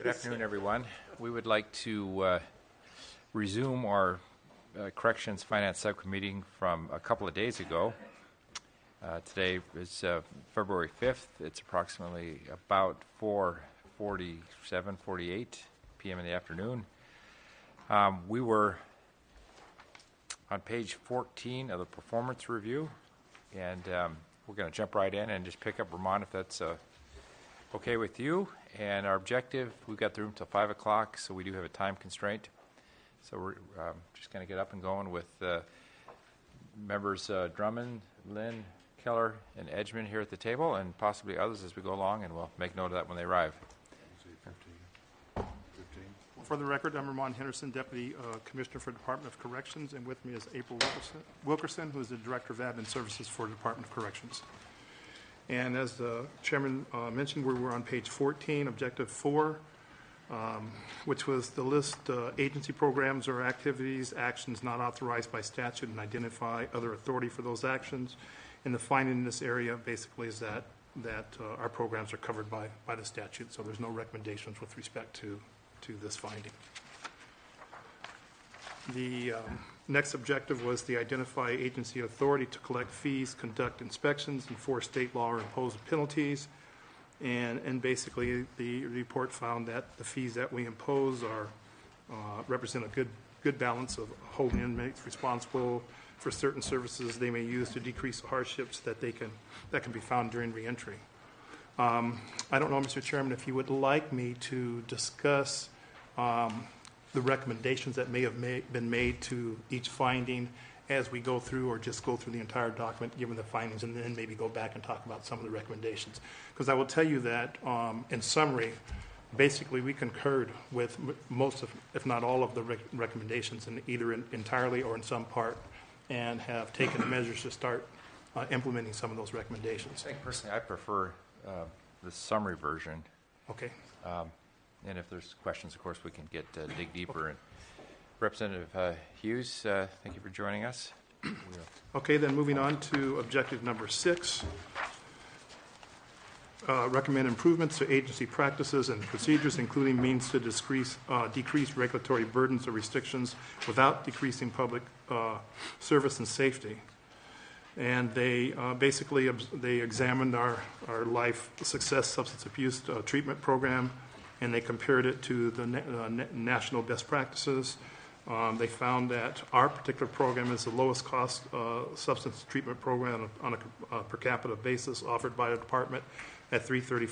Good afternoon, everyone. We would like to resume our Corrections Finance Subcommittee from a couple of days ago. Today is February 5th. It's approximately about 4:48 p.m. in the afternoon. We were on page 14 of the performance review, and we're going to jump right in and just pick up, Ramon, if that's okay with you. And our objective, we've got the room till 5 o'clock, so we do have a time constraint. So we're just going to get up and going with members Drummond, Lynn, Keller, and Edgman here at the table, and possibly others as we go along, and we'll make note of that when they arrive. For the record, I'm Ramon Henderson, Deputy Commissioner for the Department of Corrections, and with me is April Wilkerson, who is the Director of Admin Services for the Department of Corrections. And as the Chairman mentioned, we were on page 14, Objective 4, which was the list agency programs or activities, actions not authorized by statute, and identify other authority for those actions. And the finding in this area basically is that our programs are covered by the statute, so there's no recommendations with respect to this finding. The next objective was the identify agency authority to collect fees, conduct inspections, enforce state law, or impose penalties. And basically, the report found that the fees that we impose are represent a good balance of holding inmates responsible for certain services they may use to decrease the hardships that can be found during reentry. I don't know, Mr. Chairman, if you would like me to discuss the recommendations that may have been made to each finding as we go through, or just go through the entire document given the findings, and then maybe go back and talk about some of the recommendations. Because I will tell you that, in summary, basically we concurred with most of, if not all of the recommendations, in either entirely or in some part, and have taken the measures to start implementing some of those recommendations. I think personally I prefer the summary version. Okay. And if there's questions, of course, we can dig deeper. And Representative Hughes, thank you for joining us. Okay, then moving on to objective number 6. Recommend improvements to agency practices and procedures, including means to decrease regulatory burdens or restrictions without decreasing public service and safety. And they basically they examined our Life Success Substance Abuse Treatment Program, and they compared it to the national best practices. They found that our particular program is the lowest cost substance treatment program on a per capita basis offered by the department at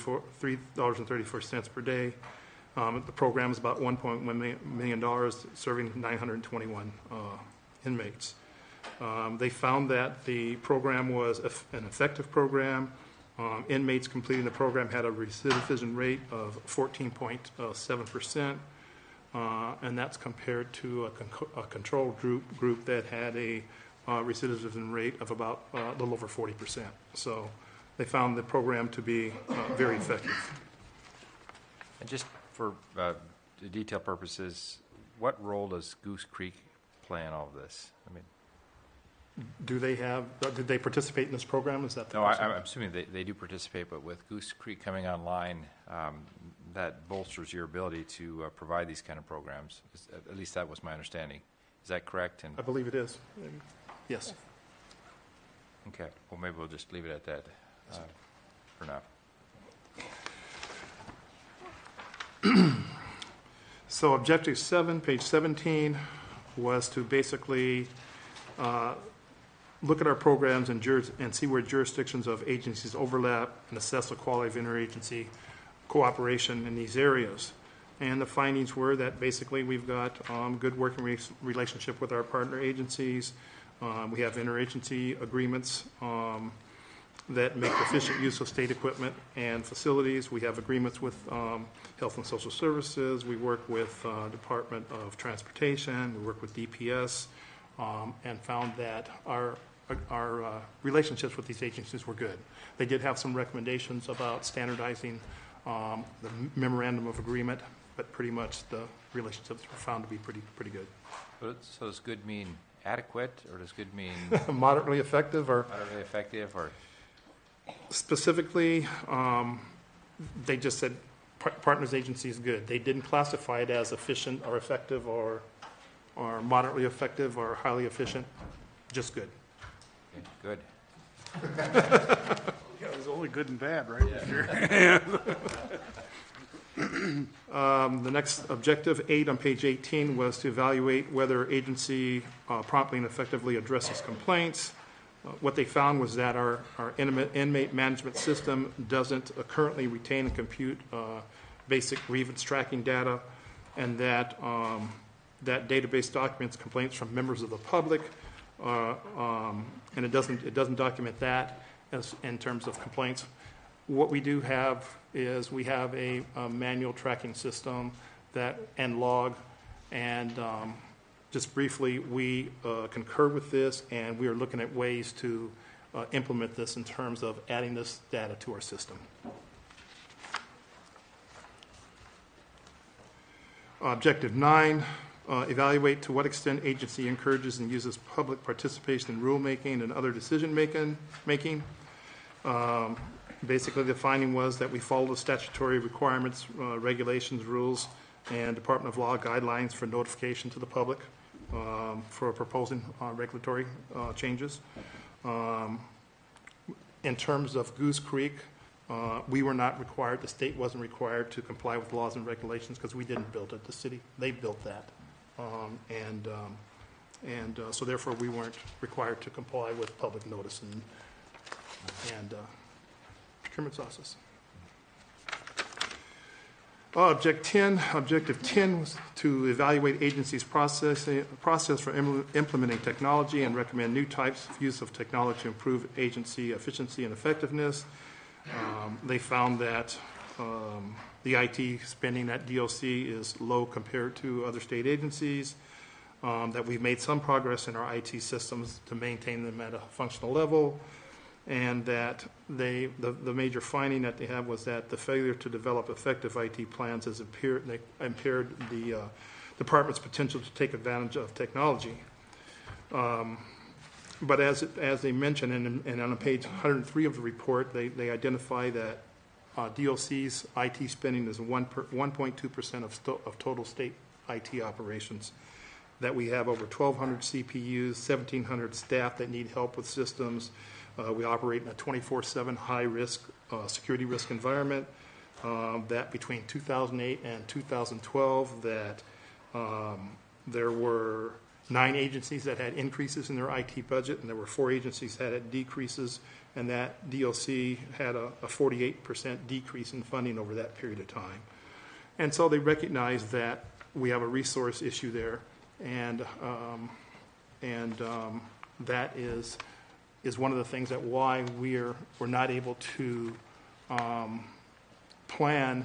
$3.34 per day. The program is about $1.1 million, serving 921 inmates. They found that the program was an effective program. Inmates completing the program had a recidivism rate of 14.7%, and that's compared to a control group that had a recidivism rate of about a little over 40%. So they found the program to be very effective. And just for detail purposes, what role does Goose Creek play in all of this? I mean, did they participate in this program? Is that the question? I'm assuming they do participate, but with Goose Creek coming online, that bolsters your ability to provide these kind of programs. At least that was my understanding. Is that correct? And I believe it is. Yes. Okay. Well, maybe we'll just leave it at that for now. So objective 7, page 17, was to basically look at our programs and see where jurisdictions of agencies overlap and assess the quality of interagency cooperation in these areas. And the findings were that basically we've got good working relationship with our partner agencies. We have interagency agreements that make efficient use of state equipment and facilities. We have agreements with Health and Social Services. We work with Department of Transportation. We work with DPS, and found that our relationships with these agencies were good. They did have some recommendations about standardizing the memorandum of agreement, but pretty much the relationships were found to be pretty good. So does good mean adequate, or does good mean moderately effective, or moderately effective, or specifically? They just said Partners Agency is good. They didn't classify it as efficient or effective or moderately effective or highly efficient, just good. Okay, good. Yeah, it was only good and bad, right? The next objective, 8 on page 18, was to evaluate whether agency promptly and effectively addresses complaints. What they found was that our inmate management system doesn't currently retain and compute basic grievance tracking data, and that that database documents complaints from members of the public, and it doesn't document that as in terms of complaints. What we do have is we have a manual tracking system and log, and just briefly, we concur with this, and we are looking at ways to implement this in terms of adding this data to our system. Objective 9, evaluate to what extent agency encourages and uses public participation in rulemaking and other decision making. Basically, the finding was that we follow the statutory requirements, regulations, rules, and Department of Law guidelines for notification to the public for proposing regulatory changes. In terms of Goose Creek, we were not required, the state wasn't required to comply with laws and regulations because we didn't build it. The city, they built that. So therefore, we weren't required to comply with public notice and procurement process. Objective 10 was to evaluate agencies' process for implementing technology and recommend new types of use of technology to improve agency efficiency and effectiveness. They found that the IT spending at DOC is low compared to other state agencies, that we've made some progress in our IT systems to maintain them at a functional level, and that the major finding that they have was that the failure to develop effective IT plans has impaired the department's potential to take advantage of technology. But as they mentioned, and on page 103 of the report, they identify that DOC's IT spending is 1.2% of total state IT operations, that we have over 1,200 CPUs, 1,700 staff that need help with systems. We operate in a 24/7 high-risk security risk environment, that between 2008 and 2012, that there were 9 agencies that had increases in their IT budget, and there were 4 agencies that had decreases, and that DOC had a 48% decrease in funding over that period of time. And so they recognize that we have a resource issue there, and that is one of the things that why we're not able to plan.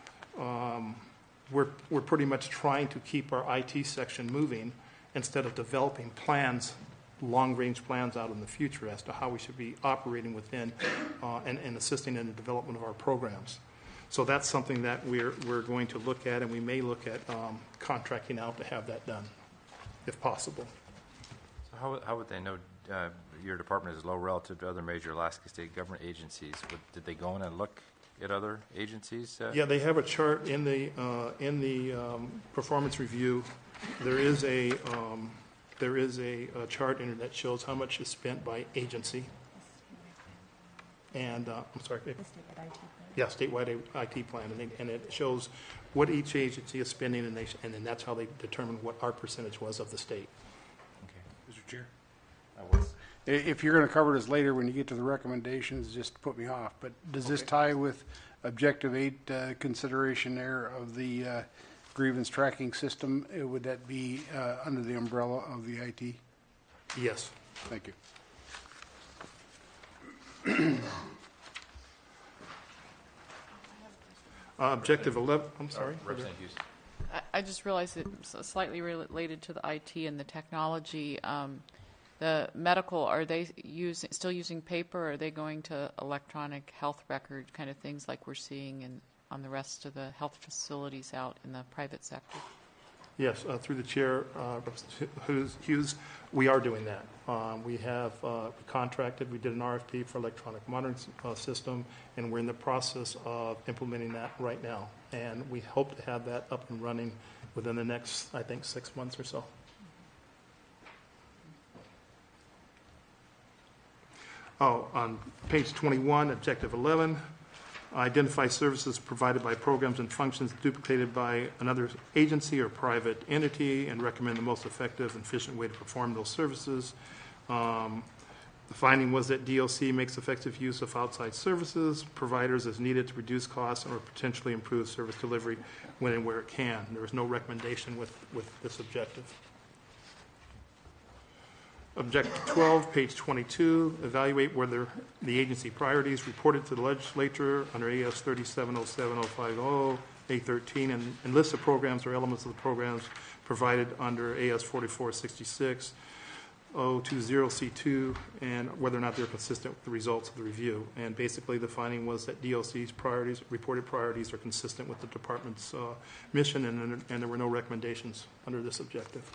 We're pretty much trying to keep our IT section moving instead of developing plans, long-range plans out in the future as to how we should be operating within and assisting in the development of our programs. So that's something that we're going to look at, and we may look at contracting out to have that done, if possible. So how would they know your department is low relative to other major Alaska state government agencies? Did they go in and look at other agencies? Yeah, they have a chart in the performance review. There is a chart in it that shows how much is spent by agency. And I'm sorry. Yeah, statewide IT plan, and it shows what each agency is spending, and then that's how they determine what our percentage was of the state. Okay. Mr. Chair? I was. If you're going to cover this later when you get to the recommendations, just put me off. But does this tie with Objective 8 consideration there of the grievance tracking system? Would that be under the umbrella of the IT? Yes. Thank you. Objective 11, I'm sorry. Representative Hughes. I just realized it's slightly related to the IT and the technology. The medical, are they still using paper, or are they going to electronic health record kind of things like we're seeing on the rest of the health facilities out in the private sector? Yes, through the chair, Representative Hughes, we are doing that. We have contracted, we did an RFP for electronic monitoring system, and we're in the process of implementing that right now. And we hope to have that up and running within the next, I think, 6 months or so. On page 21, objective 11, identify services provided by programs and functions duplicated by another agency or private entity and recommend the most effective and efficient way to perform those services. The finding was that DLC makes effective use of outside services, providers as needed to reduce costs or potentially improve service delivery when and where it can. There was no recommendation with this objective. Objective 12, page 22, evaluate whether the agency priorities reported to the legislature under AS 3707050, A13, and list of programs or elements of the programs provided under AS 4466, 020C2, and whether or not they're consistent with the results of the review. And basically the finding was that DLC's priorities, reported priorities, are consistent with the department's mission, and there were no recommendations under this objective.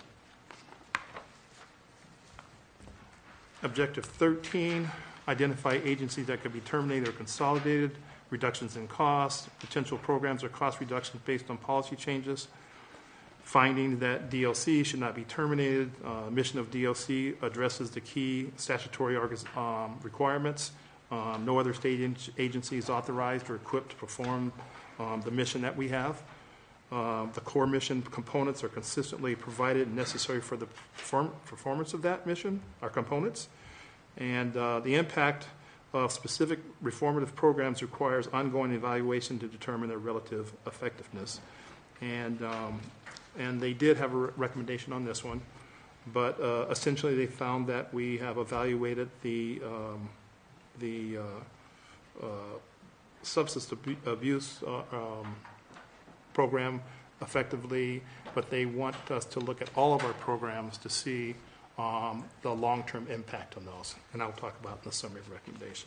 Objective 13, identify agencies that could be terminated or consolidated, reductions in costs, potential programs or cost reductions based on policy changes, finding that DLC should not be terminated. Mission of DLC addresses the key statutory requirements. No other state agency is authorized or equipped to perform the mission that we have. The core mission components are consistently provided and necessary for the performance of that mission, our components. And the impact of specific reformative programs requires ongoing evaluation to determine their relative effectiveness. And they did have a recommendation on this one, but essentially they found that we have evaluated the substance abuse program effectively, but they want us to look at all of our programs to see the long-term impact on those, and I'll talk about in the summary of recommendations.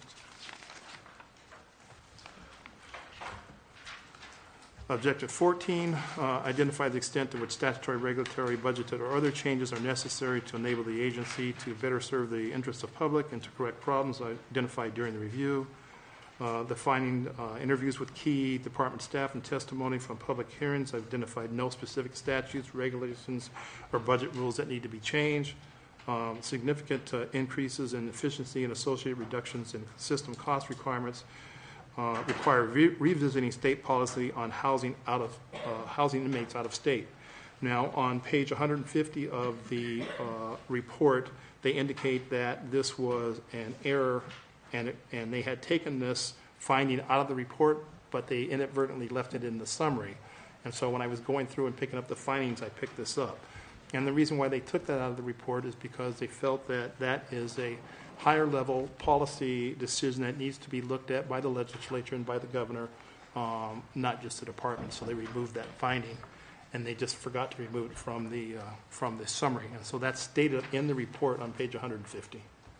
Objective 14, identify the extent to which statutory, regulatory, budgeted, or other changes are necessary to enable the agency to better serve the interests of public and to correct problems identified during the review. The finding, interviews with key department staff and testimony from public hearings identified no specific statutes, regulations, or budget rules that need to be changed. Significant increases in efficiency and associated reductions in system cost requirements require revisiting state policy on housing inmates out of state. Now, on page 150 of the report, they indicate that this was an error, and they had taken this finding out of the report, but they inadvertently left it in the summary. And so when I was going through and picking up the findings, I picked this up. And the reason why they took that out of the report is because they felt that that is a higher level policy decision that needs to be looked at by the legislature and by the governor, not just the department. So they removed that finding, and they just forgot to remove it from the summary. And so that's stated in the report on page 150.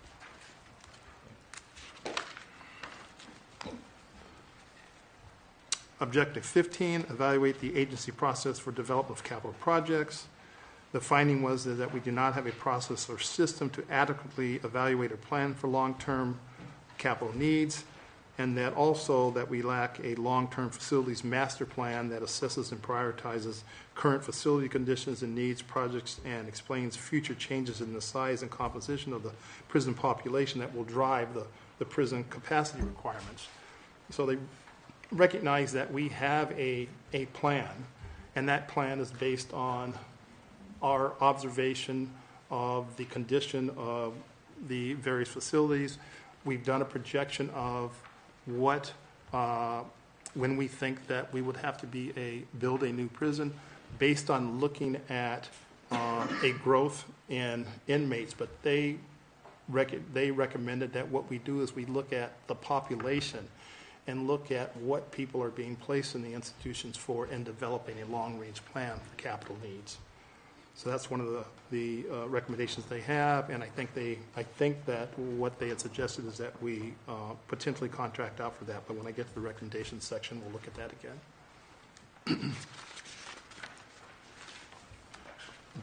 Objective 15, evaluate the agency process for development of capital projects. The finding was that we do not have a process or system to adequately evaluate or plan for long-term capital needs, and that also that we lack a long-term facilities master plan that assesses and prioritizes current facility conditions and needs, projects, and explains future changes in the size and composition of the prison population that will drive the prison capacity requirements. So they recognize that we have a plan, and that plan is based on our observation of the condition of the various facilities. We've done a projection of what, when we think that we would have to build a new prison based on looking at a growth in inmates, but they recommended that what we do is we look at the population and look at what people are being placed in the institutions for and developing a long-range plan for capital needs. So that's one of the recommendations they have, and I think that what they had suggested is that we potentially contract out for that. But when I get to the recommendations section, we'll look at that again.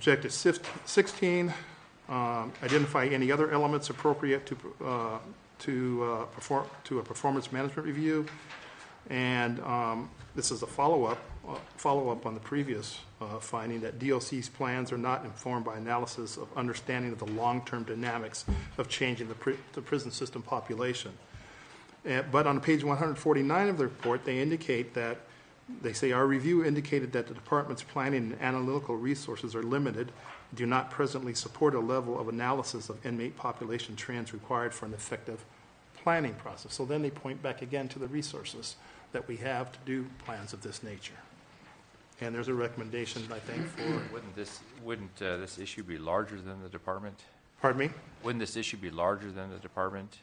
Objective 16, identify any other elements appropriate to a performance management review. And this is a follow-up on the previous finding that DOC's plans are not informed by analysis of understanding of the long-term dynamics of changing the prison system population. But on page 149 of the report, they say our review indicated that the department's planning and analytical resources are limited, do not presently support a level of analysis of inmate population trends required for an effective planning process. So then they point back again to the resources that we have to do plans of this nature. And there's a recommendation, I think, for... Wouldn't this issue be larger than the department? Pardon me? Wouldn't this issue be larger than the department?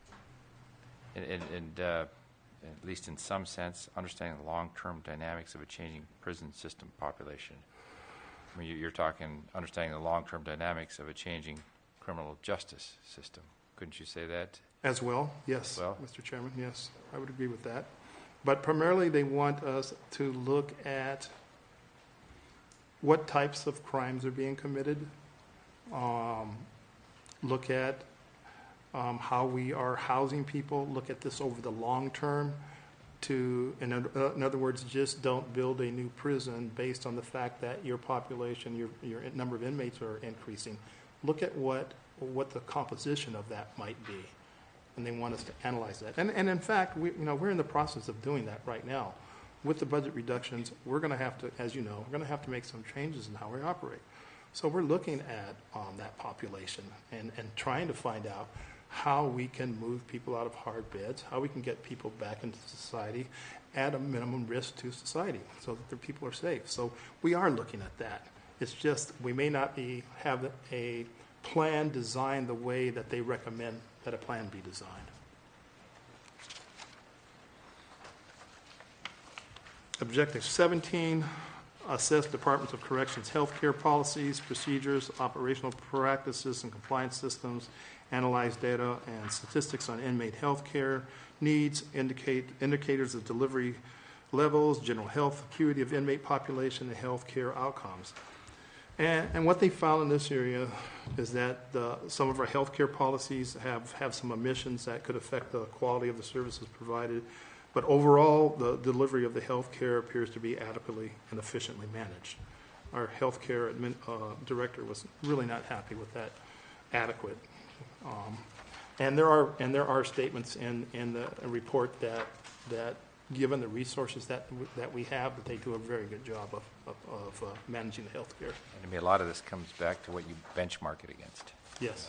And at least in some sense, understanding the long-term dynamics of a changing prison system population. I mean, you're talking understanding the long-term dynamics of a changing criminal justice system. Couldn't you say that? As well, yes, Well. Mr. Chairman, yes, I would agree with that. But primarily, they want us to look at what types of crimes are being committed, look at how we are housing people, look at this over the long term. In other words, just don't build a new prison based on the fact that your population, your number of inmates are increasing. Look at what the composition of that might be, and they want us to analyze that. And in fact, we're in the process of doing that right now. With the budget reductions, we're going to have to, as you know, we're going to have to make some changes in how we operate. So we're looking at that population and trying to find out how we can move people out of hard beds, how we can get people back into society at a minimum risk to society so that the people are safe. So we are looking at that. It's just we may not have a plan designed the way that they recommend that a plan be designed. Objective 17, assess Departments of Corrections healthcare policies, procedures, operational practices, and compliance systems, analyze data and statistics on inmate healthcare needs, indicators of delivery levels, general health acuity of inmate population, and healthcare outcomes. And what they found in this area is that some of our healthcare policies have some omissions that could affect the quality of the services provided. But overall, the delivery of the healthcare appears to be adequately and efficiently managed. Our healthcare director was really not happy with that adequate. And there are statements in the report that given the resources that we have, that they do a very good job of managing the healthcare. And I mean, a lot of this comes back to what you benchmark it against. Yes.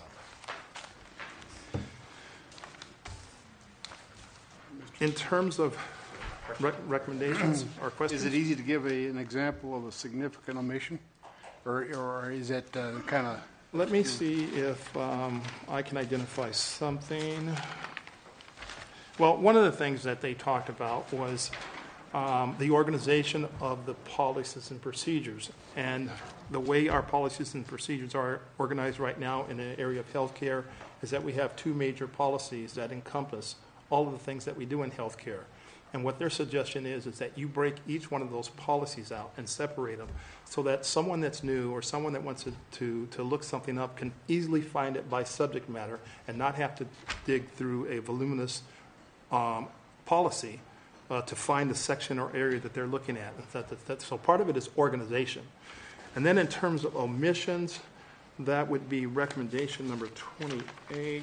In terms of recommendations or questions? Is it easy to give an example of a significant omission? Or is it kind of... Let me see if I can identify something. Well, one of the things that they talked about was the organization of the policies and procedures. And the way our policies and procedures are organized right now in the area of healthcare is that we have two major policies that encompass all of the things that we do in healthcare. And what their suggestion is that you break each one of those policies out and separate them so that someone that's new or someone that wants to look something up can easily find it by subject matter and not have to dig through a voluminous policy to find the section or area that they're looking at. So part of it is organization. And then in terms of omissions, that would be recommendation number 28.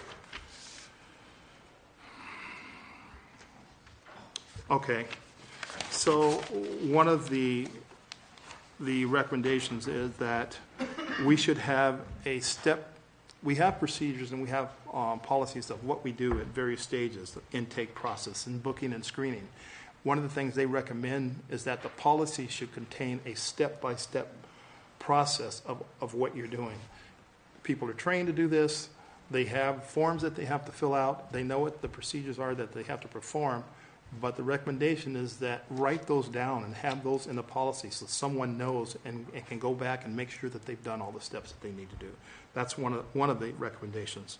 Okay, so one of the recommendations is that we should have we have procedures and we have policies of what we do at various stages, the intake process and booking and screening. One of the things they recommend is that the policy should contain a step-by-step process of what you're doing. People are trained to do this. They have forms that they have to fill out. They know what the procedures are that they have to perform. But the recommendation is that write those down and have those in the policy so someone knows and can go back and make sure that they've done all the steps that they need to do. That's one of the recommendations.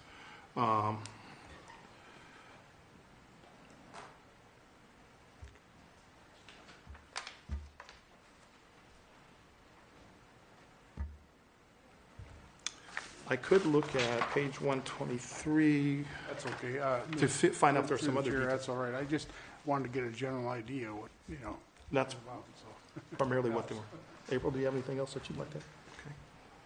I could look at page 123 That's okay. to find out if there's Through some the other chair, details. That's all right. I just wanted to get a general idea what, That's about, so. primarily what they were. April, do you have anything else that you'd like to? Okay.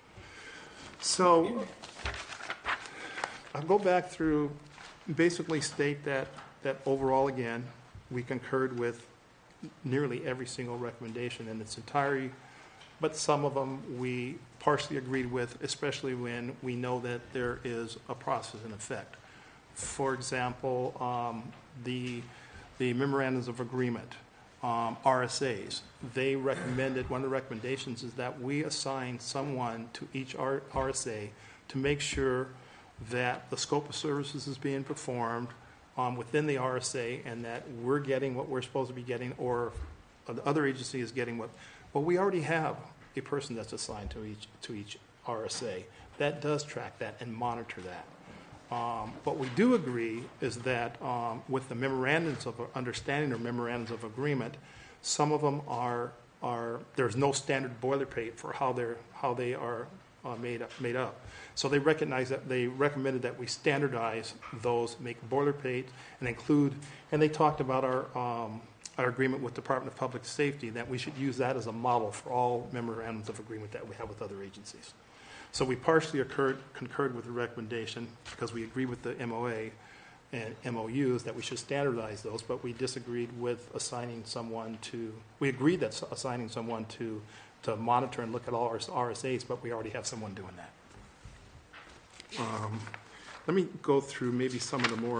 So I'll go back through, basically state that overall, again, we concurred with nearly every single recommendation in its entirety, but some of them we partially agreed with, especially when we know that there is a process in effect. For example, the memorandums of agreement, RSAs, they recommended, one of the recommendations is that we assign someone to each RSA to make sure that the scope of services is being performed within the RSA and that we're getting what we're supposed to be getting, or the other agency is getting what. Well, we already have a person that's assigned to each RSA that does track that and monitor that. What we do agree is that with the memorandums of understanding or memorandums of agreement, some of them are there's no standard boilerplate for how they are made up. So they recognize that, they recommended that we standardize those, make boilerplate, and include. And they talked about our agreement with Department of Public Safety, that we should use that as a model for all memorandums of agreement that we have with other agencies. So we partially concurred with the recommendation because we agree with the MOA and MOUs that we should standardize those, but we disagreed with assigning someone to, we agreed that assigning someone to monitor and look at all our RSAs, but we already have someone doing that. Let me go through maybe some of the more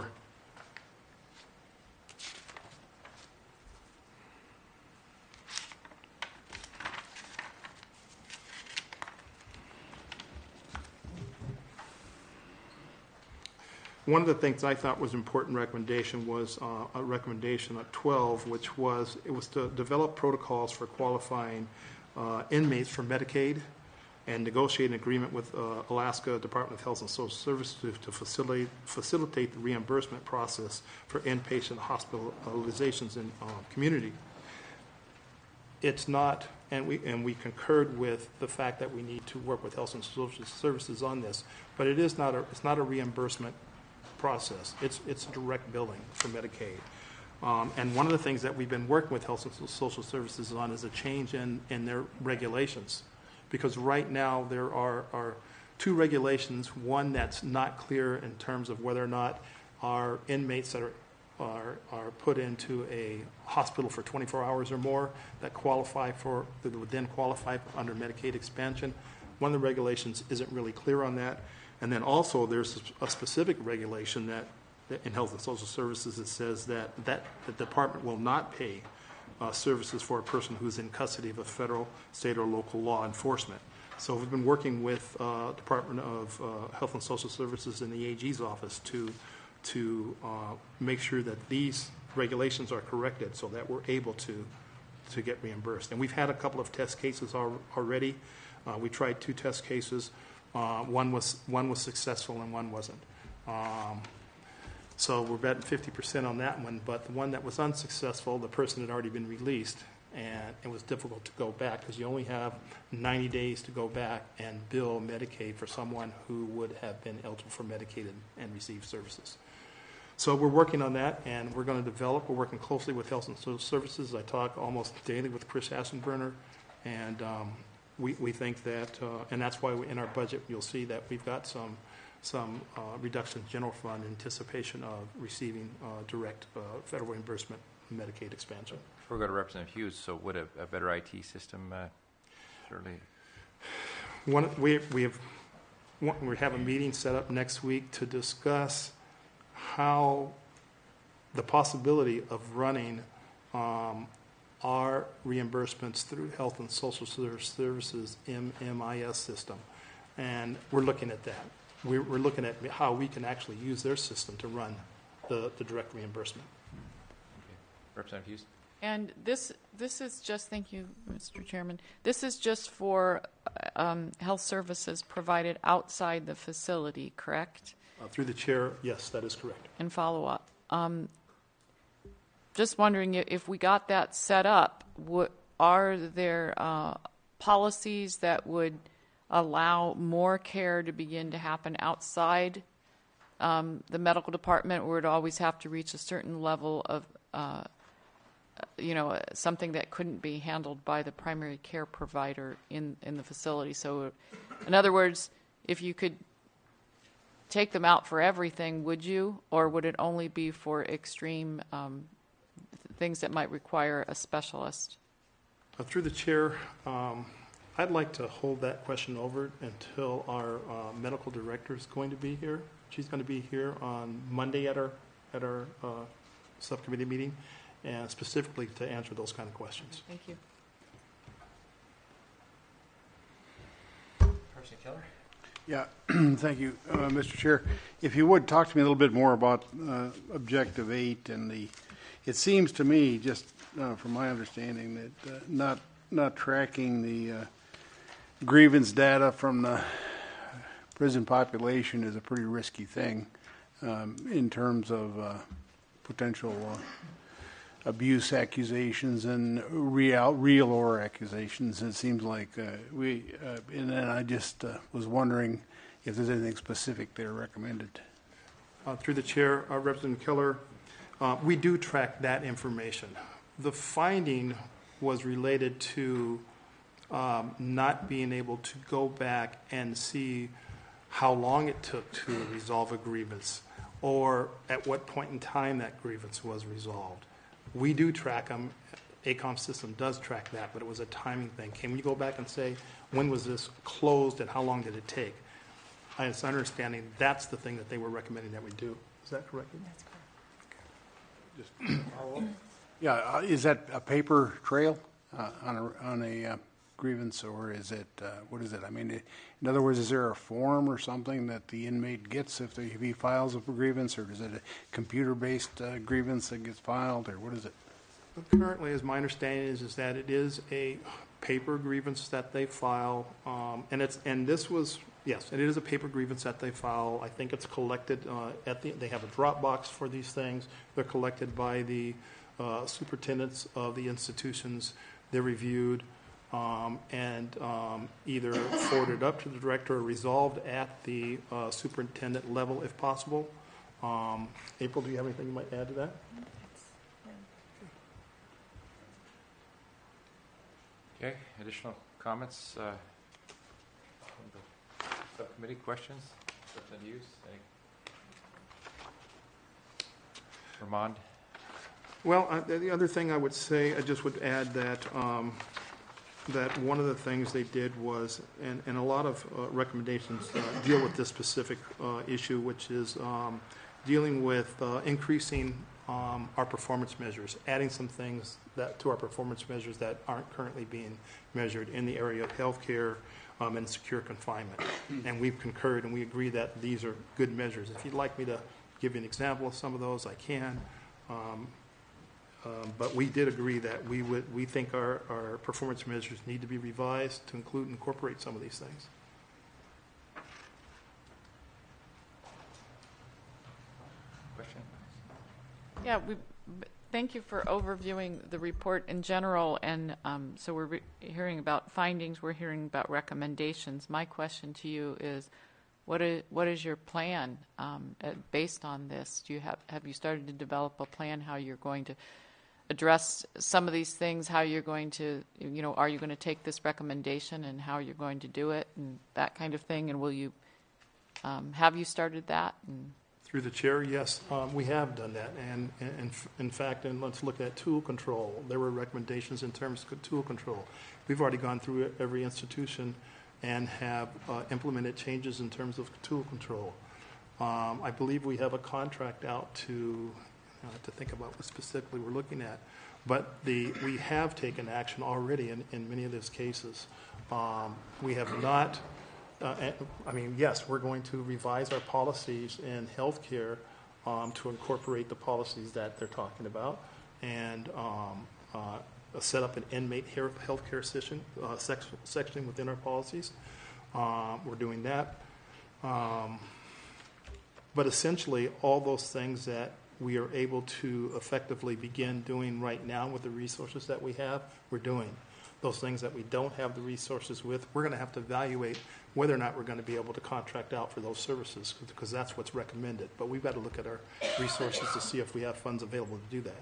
one of the things I thought was important recommendation was a recommendation at 12, which was, it was to develop protocols for qualifying inmates for Medicaid and negotiate an agreement with Alaska Department of Health and Social Services to facilitate the reimbursement process for inpatient hospitalizations in community. It's not, and we concurred with the fact that we need to work with Health and Social Services on this, but it's not a reimbursement process. It's direct billing for Medicaid. And one of the things that we've been working with Health and Social Services on is a change in their regulations. Because right now there are two regulations, one that's not clear in terms of whether or not our inmates that are put into a hospital for 24 hours or more that would then qualify under Medicaid expansion. One of the regulations isn't really clear on that. And then also there's a specific regulation that in Health and Social Services that says that the department will not pay services for a person who's in custody of a federal, state, or local law enforcement. So we've been working with Department of Health and Social Services in the AG's office to make sure that these regulations are corrected so that we're able to get reimbursed. And we've had a couple of test cases already. We tried 2 test cases. One was successful and one wasn't. So we're betting 50% on that one. But the one that was unsuccessful, the person had already been released, and it was difficult to go back because you only have 90 days to go back and bill Medicaid for someone who would have been eligible for Medicaid and receive services. So we're working on that, and we're going to develop. We're working closely with Health and Social Services. I talk almost daily with Chris Assenberner, and we think that, and that's why in our budget you'll see that we've got some reduction in general fund in anticipation of receiving direct federal reimbursement Medicaid expansion. Before we go to Representative Hughes, so would a better IT system certainly? We have a meeting set up next week to discuss how the possibility of running our reimbursements through Health and Social Services MMIS system, and we're looking at that. We're looking at how we can actually use their system to run the direct reimbursement. Okay. Representative Hughes? And this is just, thank you, Mr. Chairman, this is just for health services provided outside the facility, correct? Through the chair, yes, that is correct. And follow up. Just wondering if we got that set up, are there policies that would allow more care to begin to happen outside the medical department, or would it always have to reach a certain level of, something that couldn't be handled by the primary care provider in the facility? So, in other words, if you could take them out for everything, would you? Or would it only be for extreme things that might require a specialist? Through the chair, I'd like to hold that question over until our medical director is going to be here. She's going to be here on Monday at our subcommittee meeting, and specifically to answer those kind of questions. Thank you. Person Keller? Yeah, thank you, Mr. Chair. If you would, talk to me a little bit more about Objective 8 and it seems to me, just from my understanding, that not tracking the grievance data from the prison population is a pretty risky thing in terms of potential abuse accusations and real or accusations. It seems like and then I just was wondering if there's anything specific there recommended. Through the chair, Representative Keller, we do track that information. The finding was related to not being able to go back and see how long it took to resolve a grievance or at what point in time that grievance was resolved. We do track them. ACOM system does track that, but it was a timing thing. Can we go back and say, when was this closed and how long did it take? It's understanding that's the thing that they were recommending that we do. Is that correct? That's correct. Yeah, is that a paper trail on a grievance, or is it what is it? I mean, in other words, is there a form or something that the inmate gets if he files a grievance, or is it a computer-based grievance that gets filed, or what is it? Currently, as my understanding is that it is a paper grievance that they file, and this was, yes, it is a paper grievance that they file. I think it's collected they have a Dropbox for these things. They're collected by the superintendents of the institutions. They're reviewed and either forwarded up to the director or resolved at the superintendent level if possible. April, do you have anything you might add to that? Okay, additional comments? Subcommittee questions? Representative Hughes? Vermond? Well, the other thing I would say, I just would add that that one of the things they did was, and a lot of recommendations deal with this specific issue, which is dealing with increasing our performance measures, adding some things to our performance measures that aren't currently being measured in the area of healthcare and secure confinement. And we've concurred and we agree that these are good measures. If you'd like me to give you an example of some of those, I can. But we did agree that we think our performance measures need to be revised to incorporate some of these things. Question? Yeah, thank you for overviewing the report in general. And so we're hearing about findings, we're hearing about recommendations. My question to you is, what is your plan based on this? Have you started to develop a plan how you're going to address some of these things, how you're going to, are you going to take this recommendation and how you're going to do it and that kind of thing? And will you, have you started that? And Through the chair, yes, we have done that. And in fact, and let's look at tool control. There were recommendations in terms of tool control. We've already gone through every institution and have implemented changes in terms of tool control. I believe we have a contract out to think about what specifically we're looking at. But we have taken action already in many of those cases. We have not, yes, we're going to revise our policies in healthcare to incorporate the policies that they're talking about and set up an inmate healthcare section within our policies. We're doing that. But essentially, all those things that we are able to effectively begin doing right now with the resources that we have, we're doing. those things that we don't have the resources with, we're going to have to evaluate whether or not we're going to be able to contract out for those services, because that's what's recommended. But we've got to look at our resources to see if we have funds available to do that.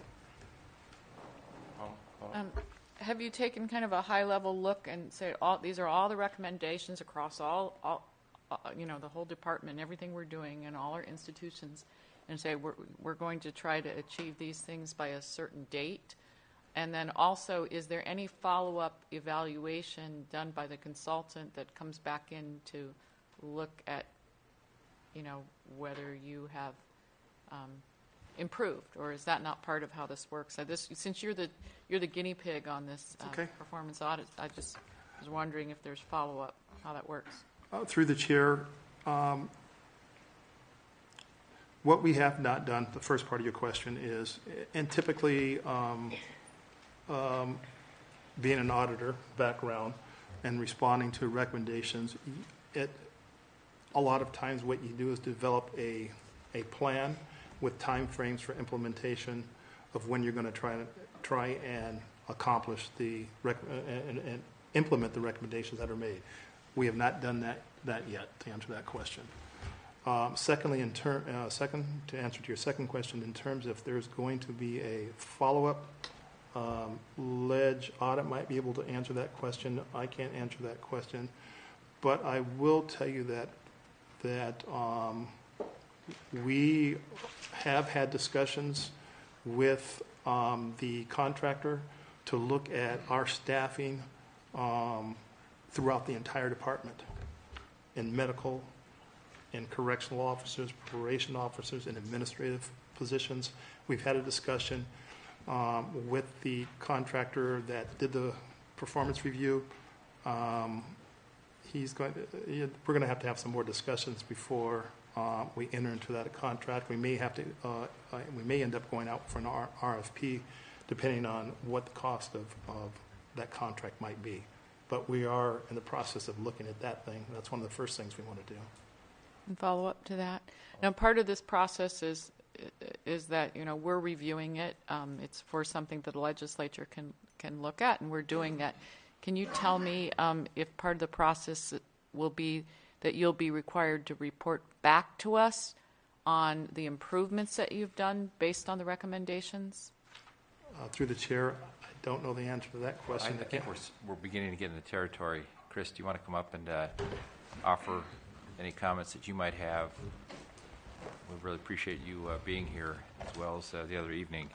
Have you taken kind of a high-level look and say, these are all the recommendations across all the whole department, everything we're doing in all our institutions, and say we're going to try to achieve these things by a certain date? And then also, is there any follow-up evaluation done by the consultant that comes back in to look at, whether you have improved, or is that not part of how this works? Since you're the guinea pig on this Okay. performance audit, I just was wondering if there's follow-up, how that works. Through the chair, what we have not done, the first part of your question is, and typically, being an auditor background and responding to recommendations, a lot of times what you do is develop a plan with time frames for implementation of when you're going to try and accomplish and implement the recommendations that are made. We have not done that yet, to answer that question. Secondly, to answer to your second question, in terms of if there's going to be a follow-up, Ledge Audit might be able to answer that question. I can't answer that question, but I will tell you that we have had discussions with the contractor to look at our staffing throughout the entire department, in medical, in correctional officers, probation officers, and administrative positions. We've had a discussion with the contractor that did the performance review. We're going to have some more discussions before we enter into that contract. We may end up going out for an RFP, depending on what the cost of that contract might be. But we are in the process of looking at that thing. That's one of the first things we want to do. And follow up to that. Now, part of this process is that we're reviewing it. It's for something that the legislature can look at, and we're doing that. Can you tell me if part of the process will be that you'll be required to report back to us on the improvements that you've done based on the recommendations? Through the chair, I don't know the answer to that question. I think we're beginning to get in the territory. Chris, do you want to come up and offer any comments that you might have? We really appreciate you being here, as well as the other evening.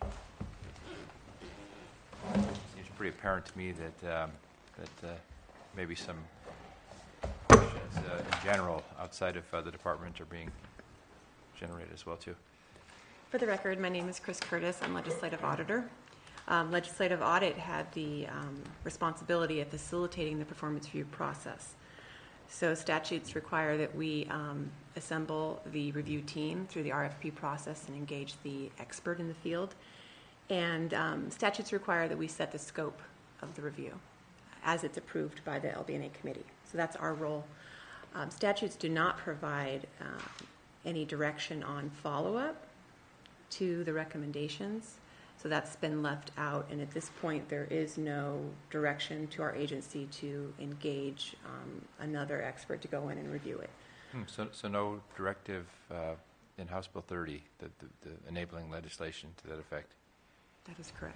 It's pretty apparent to me that maybe some questions in general outside of the department are being generated as well too. For the record, my name is Chris Curtis. I'm Legislative Auditor. Legislative Audit had the responsibility of facilitating the performance review process. So statutes require that we assemble the review team through the RFP process and engage the expert in the field. And statutes require that we set the scope of the review as it's approved by the LBNA committee. So that's our role. Statutes do not provide any direction on follow-up to the recommendations. So that's been left out, and at this point there is no direction to our agency to engage another expert to go in and review it. So no directive in House Bill 30, the enabling legislation to that effect? That is correct.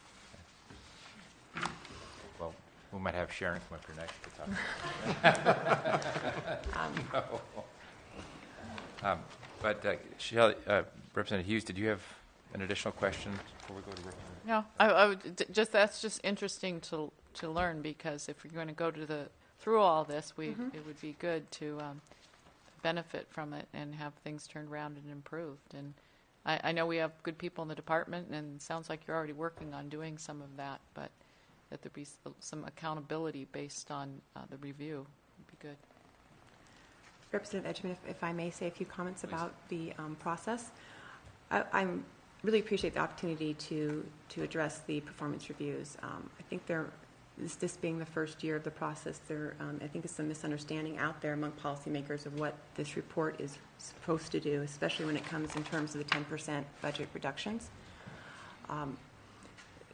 Well, we might have Sharon come up here next to talk. No. But Shelley, Representative Hughes, did you have an additional question before we go to Representative? No, I would that's just interesting to learn, because if we're going to go through all this, it would be good to benefit from it and have things turned around and improved. And I know we have good people in the department, and it sounds like you're already working on doing some of that, but that there be some accountability based on the review would be good. Representative Edgman, if I may say a few comments about the process. I really appreciate the opportunity to address the performance reviews. I think this being the first year of the process, I think there's some misunderstanding out there among policymakers of what this report is supposed to do, especially when it comes in terms of the 10% budget reductions.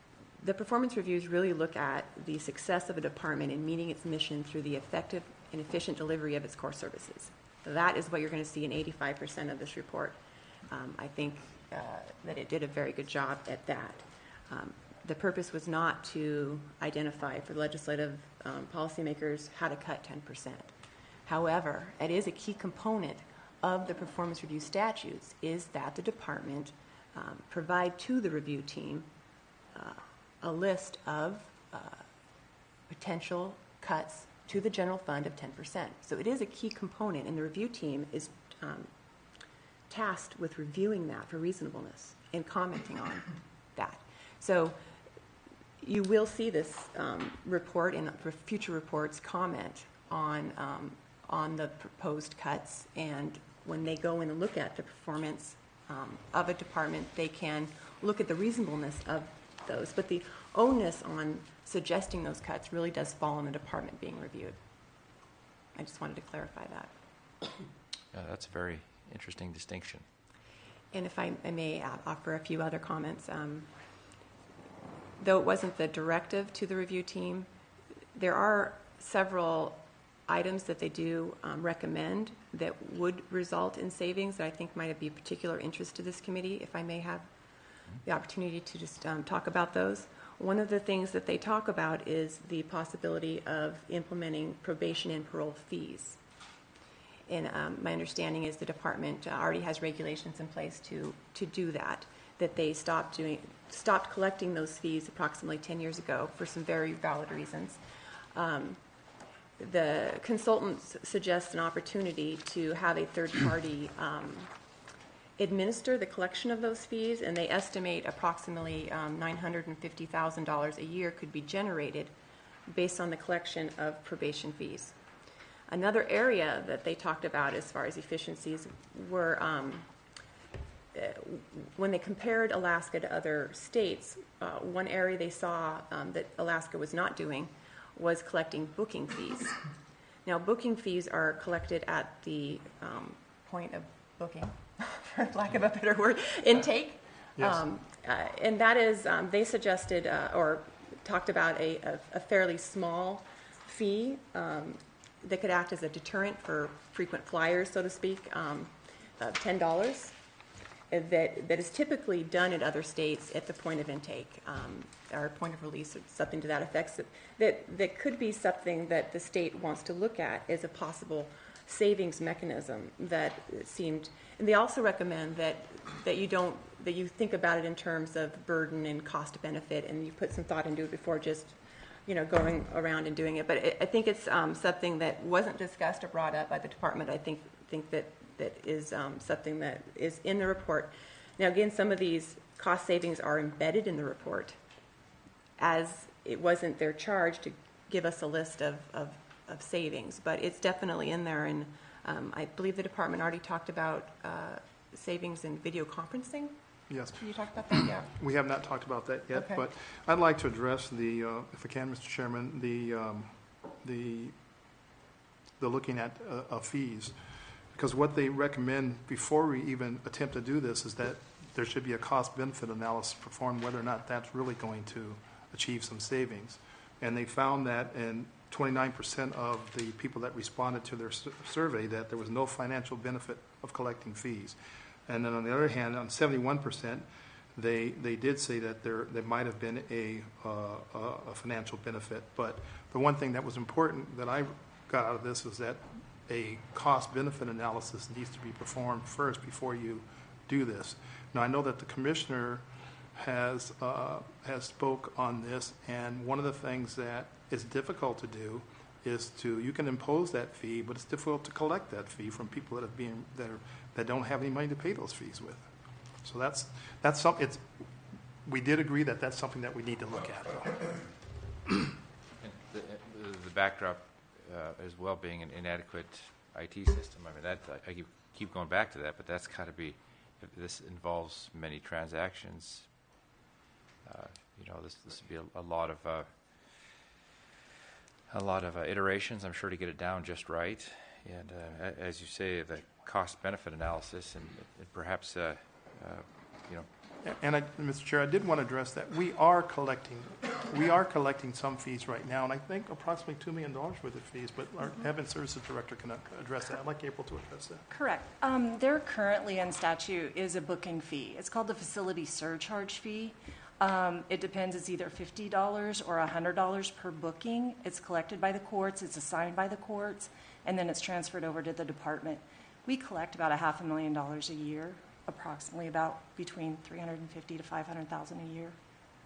The performance reviews really look at the success of a department in meeting its mission through the effective and efficient delivery of its core services. That is what you're going to see in 85% of this report. I think that it did a very good job at that. The purpose was not to identify for legislative policymakers how to cut 10%. However, it is a key component of the performance review statutes is that the department provide to the review team a list of potential cuts to the general fund of 10%. So it is a key component, and the review team is tasked with reviewing that for reasonableness and commenting on that. So you will see this report and for future reports comment on the proposed cuts, and when they go in and look at the performance of a department, they can look at the reasonableness of those. But the onus on suggesting those cuts really does fall on the department being reviewed. I just wanted to clarify that. That's a very interesting distinction. And if I may offer a few other comments. Though it wasn't the directive to the review team, there are several items that they do recommend that would result in savings that I think might be of particular interest to this committee, if I may have the opportunity to just talk about those. One of the things that they talk about is the possibility of implementing probation and parole fees. And my understanding is the department already has regulations in place to do that they stopped collecting those fees approximately 10 years ago for some very valid reasons. The consultants suggest an opportunity to have a third party administer the collection of those fees, and they estimate approximately $950,000 a year could be generated based on the collection of probation fees. Another area that they talked about as far as efficiencies were when they compared Alaska to other states, one area they saw that Alaska was not doing was collecting booking fees. Now, booking fees are collected at the point of booking, for lack of a better word, intake. Yes. And that is, they suggested or talked about a fairly small fee that could act as a deterrent for frequent flyers, so to speak, of $10. That is typically done at other states at the point of intake or point of release or something to that effect. That could be something that the state wants to look at as a possible savings mechanism that seemed. And they also recommend that you think about it in terms of burden and cost benefit, and you put some thought into it before just going around and doing it. But I think it's something that wasn't discussed or brought up by the department. I think that is something that is in the report. Now, again, some of these cost savings are embedded in the report, as it wasn't their charge to give us a list of savings, but it's definitely in there. And I believe the department already talked about savings in video conferencing. Yes. Can you talk about that? Yeah. We have not talked about that yet, Okay. but I'd like to address if I can, Mr. Chairman, the looking at fees. Because what they recommend before we even attempt to do this is that there should be a cost-benefit analysis performed whether or not that's really going to achieve some savings. And they found that in 29% of the people that responded to their survey that there was no financial benefit of collecting fees. And then on the other hand, on 71%, they did say that there might have been a financial benefit. But the one thing that was important that I got out of this is that a cost-benefit analysis needs to be performed first before you do this. Now, I know that the commissioner has spoke on this, and one of the things that is difficult to do is you can impose that fee, but it's difficult to collect that fee from people that don't have any money to pay those fees with. So that's something. We did agree that that's something that we need to look at. And the backdrop as well being an inadequate IT system. I mean, I keep going back to that, but that's got to be. If this involves many transactions, this would be a lot of iterations, I'm sure, to get it down just right. And as you say, the cost-benefit analysis and perhaps And Mr. Chair, I did want to address that. We are collecting some fees right now, and I think approximately $2 million worth of fees, but our Admin Services Director can address that. I'd like April to address that. Correct. There currently in statute is a booking fee. It's called the facility surcharge fee. It depends, it's either $50 or $100 per booking. It's collected by the courts, it's assigned by the courts, and then it's transferred over to the department. We collect about $500,000 a year, approximately about between $350,000 to $500,000 a year.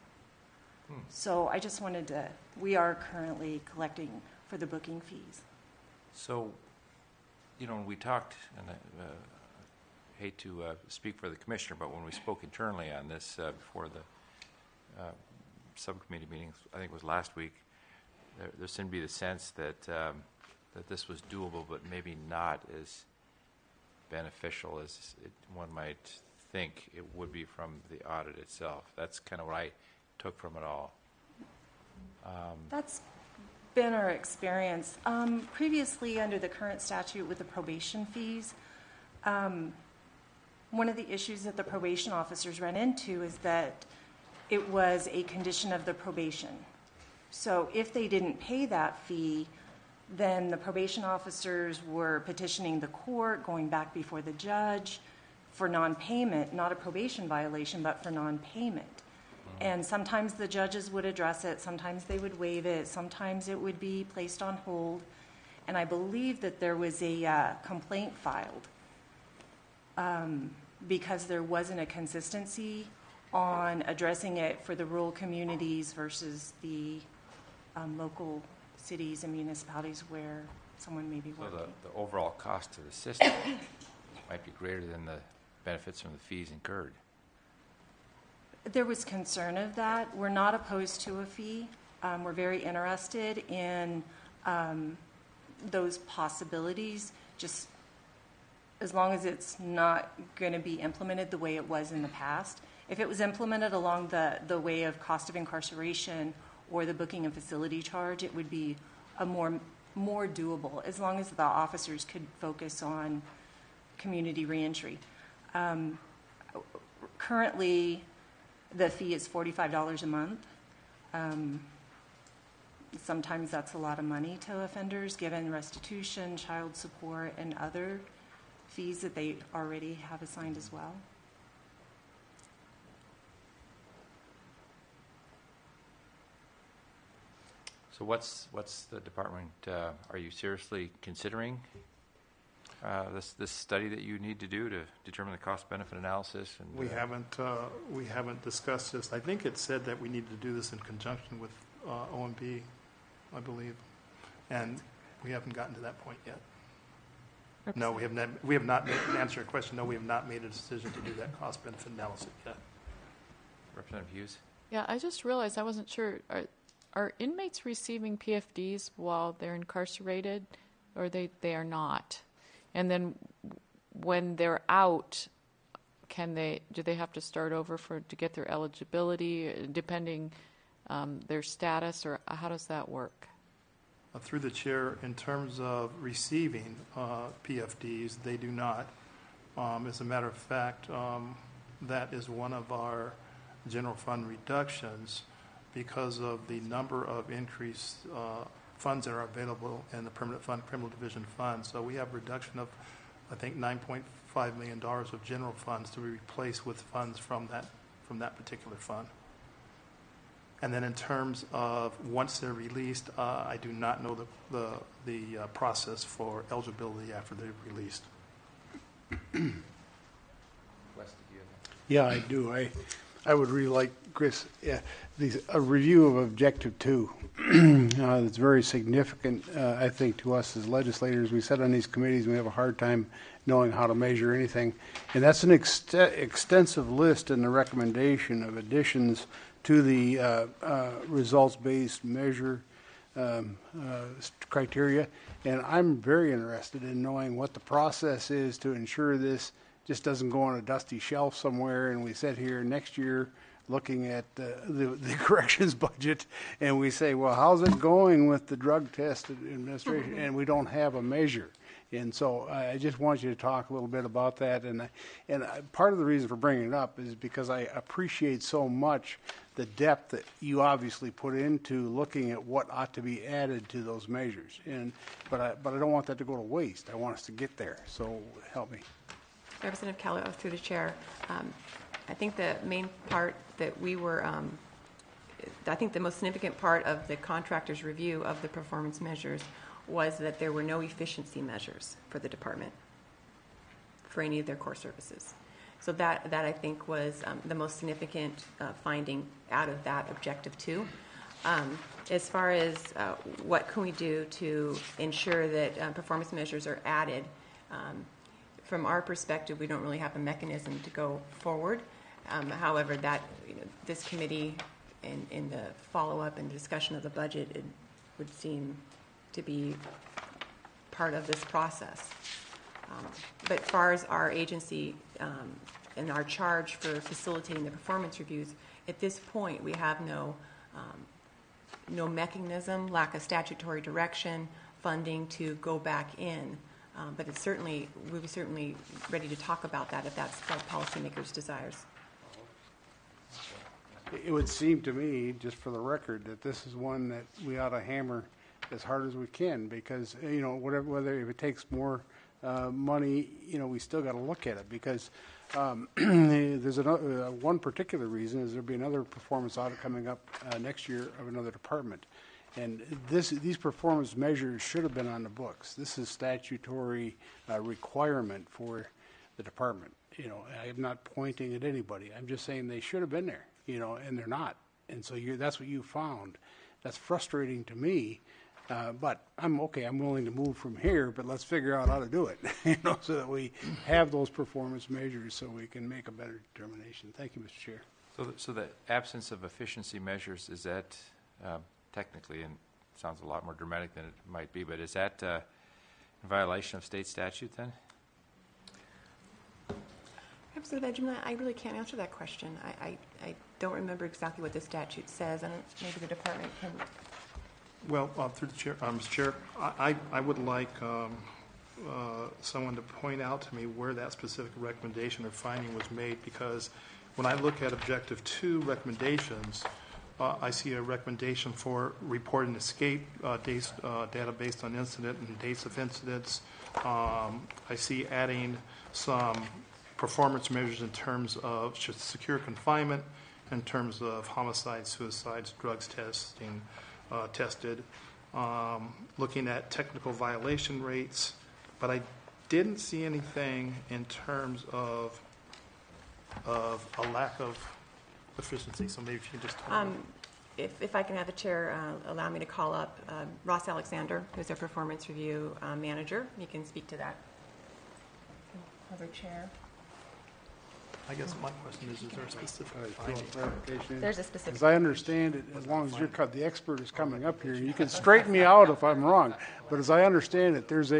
So I just wanted to, we are currently collecting for the booking fees. So, when we talked, and I hate to speak for the commissioner, but when we spoke internally on this before the subcommittee meetings, I think it was last week, there seemed to be the sense that that this was doable, but maybe not as beneficial as one might think it would be from the audit itself. That's kind of what I took from it all. That's been our experience. Previously, under the current statute with the probation fees, one of the issues that the probation officers ran into is that it was a condition of the probation. So if they didn't pay that fee, then the probation officers were petitioning the court, going back before the judge for non-payment, not a probation violation, but for non-payment. And sometimes the judges would address it, sometimes they would waive it, sometimes it would be placed on hold. And I believe that there was a complaint filed because there wasn't a consistency on addressing it for the rural communities versus the local cities and municipalities where someone may be So working. the overall cost to the system might be greater than the benefits from the fees incurred. There was concern of that. We're not opposed to a fee. We're very interested in those possibilities, just as long as it's not going to be implemented the way it was in the past. If it was implemented along the way of cost of incarceration or the booking and facility charge, it would be a more doable, as long as the officers could focus on community reentry. Currently, the fee is $45 a month. Sometimes that's a lot of money to offenders, given restitution, child support, and other fees that they already have assigned as well. So what's the department, are you seriously considering this study that you need to do to determine the cost-benefit analysis? And We haven't discussed this. I think it said that we needed to do this in conjunction with OMB, I believe, and we haven't gotten to that point yet. No, we have not made, to answer your question, no, we have not made a decision to do that cost-benefit analysis yet. Representative Hughes? Yeah, I just realized I wasn't sure. Are inmates receiving PFDs while they're incarcerated, or they are not? And then when they're out, do they have to start over to get their eligibility, depending their status, or how does that work? Through the chair, in terms of receiving PFDs, they do not. As a matter of fact, that is one of our general fund reductions because of the number of increased funds that are available in the permanent fund, criminal division fund. So we have a reduction of, I think, $9.5 million of general funds to be replaced with funds from that particular fund. And then in terms of once they're released, I do not know the process for eligibility after they're released. Wes, did you have Yeah, I do. I would really like, Chris, a review of Objective 2. It's very significant, I think, to us as legislators. We sit on these committees and we have a hard time knowing how to measure anything. And that's an extensive list in the recommendation of additions to the results-based measure criteria. And I'm very interested in knowing what the process is to ensure this just doesn't go on a dusty shelf somewhere and we sit here next year looking at the corrections budget and we say, well, how's it going with the drug test administration? And we don't have a measure. And so I just want you to talk a little bit about that. And part of the reason for bringing it up is because I appreciate so much the depth that you obviously put into looking at what ought to be added to those measures. But I don't want that to go to waste. I want us to get there. So help me. Representative Keller, through the chair. I think the main part that we were, I think the most significant part of the contractor's review of the performance measures was that there were no efficiency measures for the department for any of their core services. So that I think was the most significant finding out of that objective 2. As far as what can we do to ensure that performance measures are added, from our perspective, we don't really have a mechanism to go forward. However, that this committee, in the follow-up and discussion of the budget, it would seem to be part of this process. But as far as our agency and our charge for facilitating the performance reviews, at this point we have no mechanism, lack of statutory direction, funding to go back in. But it's certainly, we'll be certainly ready to talk about that if that's what policymakers' desires. It would seem to me, just for the record, that this is one that we ought to hammer as hard as we can, because whether if it takes more money, we still got to look at it, because there's another one particular reason is there'll be another performance audit coming up next year of another department, and these performance measures should have been on the books. This is statutory requirement for the department. I'm not pointing at anybody. I'm just saying they should have been there. And they're not. And so that's what you found. That's frustrating to me, but I'm okay. I'm willing to move from here, but let's figure out how to do it, so that we have those performance measures so we can make a better determination. Thank you, Mr. Chair. So the absence of efficiency measures, is that technically, and it sounds a lot more dramatic than it might be, but is that in violation of state statute then? Representative Benjamin, I really can't answer that question. I don't remember exactly what the statute says, and maybe the department can. Well, through the chair, Mr. Chair, I would like someone to point out to me where that specific recommendation or finding was made, because when I look at Objective 2 recommendations, I see a recommendation for report and escape data based on incident and dates of incidents. I see adding some performance measures in terms of secure confinement, in terms of homicides, suicides, drugs tested, looking at technical violation rates, but I didn't see anything in terms of a lack of efficiency. So maybe if you can just tell me. If I can have the chair allow me to call up Ross Alexander, who's our performance review manager. He can speak to that. Other chair. I guess my question is there a specific finding? There's a specific. As I understand it, as long as the expert is coming up here, you can straighten me out if I'm wrong. But as I understand it, there's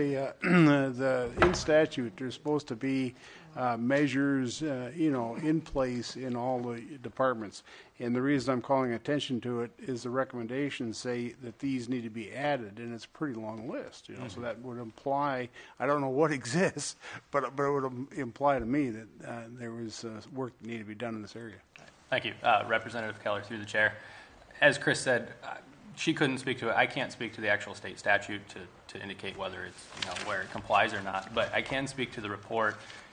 in statute, there's supposed to be measures, in place in all the departments. And the reason I'm calling attention to it is the recommendations say that these need to be added, and it's a pretty long list. So that would imply, I don't know what exists, but it would imply to me that there was work that needed to be done in this area. Thank you, Representative Keller, through the chair. As Chris said, she couldn't speak to it. I can't speak to the actual state statute to indicate whether it's where it complies or not. But I can speak to the report.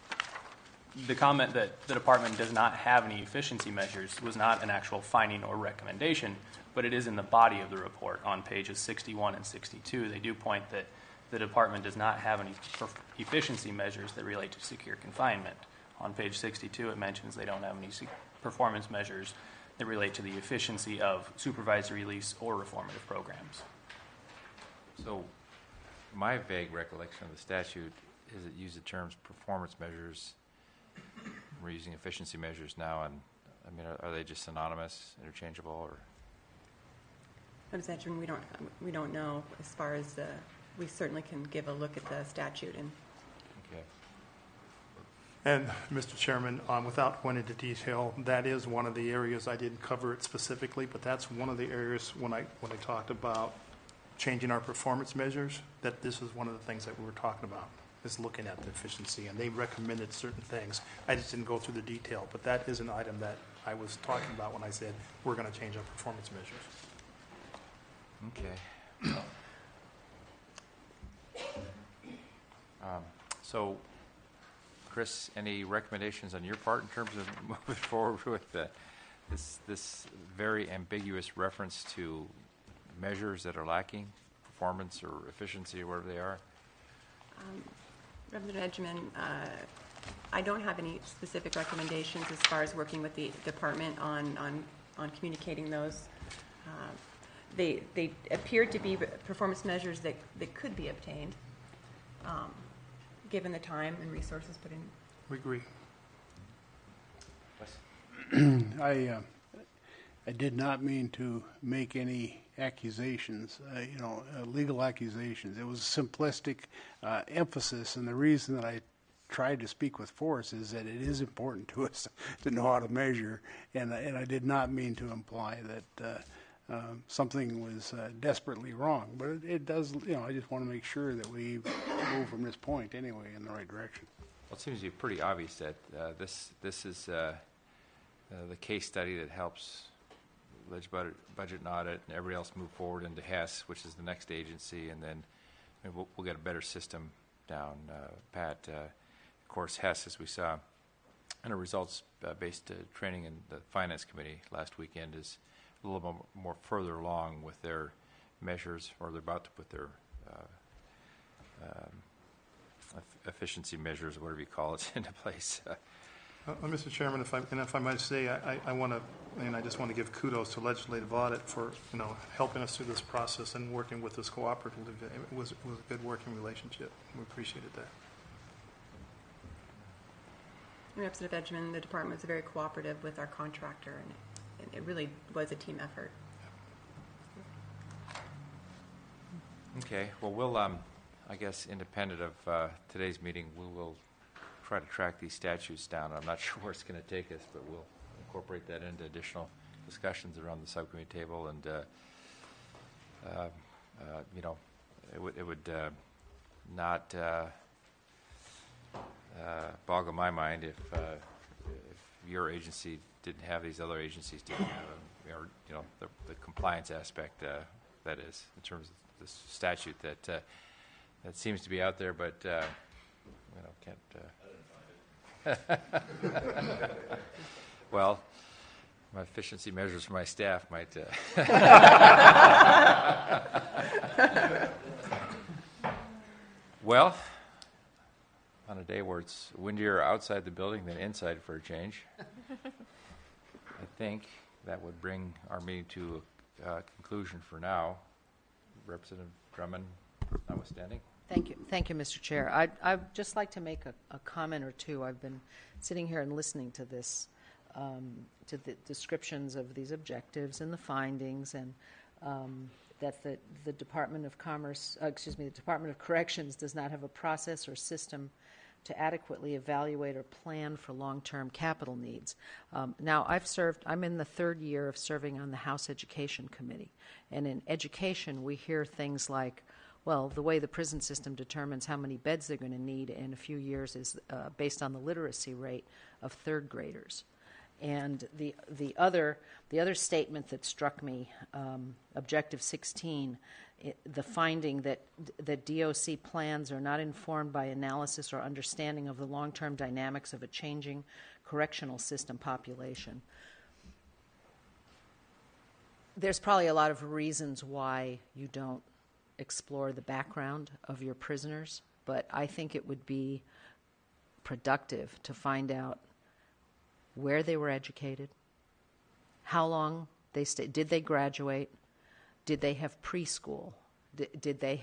The comment that the department does not have any efficiency measures was not an actual finding or recommendation, but it is in the body of the report on pages 61 and 62. They do point that the department does not have any efficiency measures that relate to secure confinement. On page 62, it mentions they don't have any performance measures that relate to the efficiency of supervised release or reformative programs. So my vague recollection of the statute is it used the terms performance measures. We're using efficiency measures now, and are they just synonymous, interchangeable, or? We don't know. As far as we certainly can give a look at the statute and. Okay. And Mr. Chairman, without going into detail, that is one of the areas I didn't cover it specifically, but that's one of the areas when I talked about changing our performance measures, that this is one of the things that we were talking about, is looking at the efficiency, and they recommended certain things. I just didn't go through the detail, but that is an item that I was talking about when I said we're going to change our performance measures. Okay. So, Chris, any recommendations on your part in terms of moving forward with this very ambiguous reference to measures that are lacking, performance or efficiency or whatever they are? Representative Benjamin, I don't have any specific recommendations as far as working with the department on communicating those. They appear to be performance measures that could be obtained, given the time and resources put in. We agree. I did not mean to make any accusations, legal accusations. It was a simplistic emphasis, and the reason that I tried to speak with force is that it is important to us to know how to measure, and I did not mean to imply that something was desperately wrong. But it does, I just want to make sure that we move from this point anyway in the right direction. Well, it seems to be pretty obvious that this is the case study that helps budget and audit and everybody else move forward into HES, which is the next agency, and then we'll get a better system down pat. Of course, HES, as we saw in a results-based training in the Finance Committee last weekend, is a little more further along with their measures, or they're about to put their efficiency measures, whatever you call it, into place. Mr. Chairman, if I might say, I want to, and I just want to give kudos to Legislative Audit for helping us through this process and working with us cooperatively. It was a good working relationship. We appreciated that. Representative Benjamin, the department was very cooperative with our contractor, and it really was a team effort. Okay. Well, we'll, I guess, independent of today's meeting, we will try to track these statutes down. I'm not sure where it's going to take us, but we'll incorporate that into additional discussions around the subcommittee table, and it would not boggle my mind if your agency didn't have these other agencies didn't have them, or the compliance aspect that is in terms of this statute that seems to be out there, but can't. Well, my efficiency measures for my staff might. Well, on a day where it's windier outside the building than inside for a change, I think that would bring our meeting to a conclusion for now. Representative Drummond, notwithstanding. Thank you, Mr. Chair. I'd just like to make a comment or two. I've been sitting here and listening to this, to the descriptions of these objectives and the findings, and that the Department of the Department of Corrections does not have a process or system to adequately evaluate or plan for long-term capital needs. Now, I'm in the third year of serving on the House Education Committee, and in education we hear things like, well, the way the prison system determines how many beds they're going to need in a few years is based on the literacy rate of third graders. And the other statement that struck me, Objective 16, the finding that DOC plans are not informed by analysis or understanding of the long-term dynamics of a changing correctional system population. There's probably a lot of reasons why you don't explore the background of your prisoners, but I think it would be productive to find out where they were educated, how long they stayed, did they graduate, did they have preschool, did they,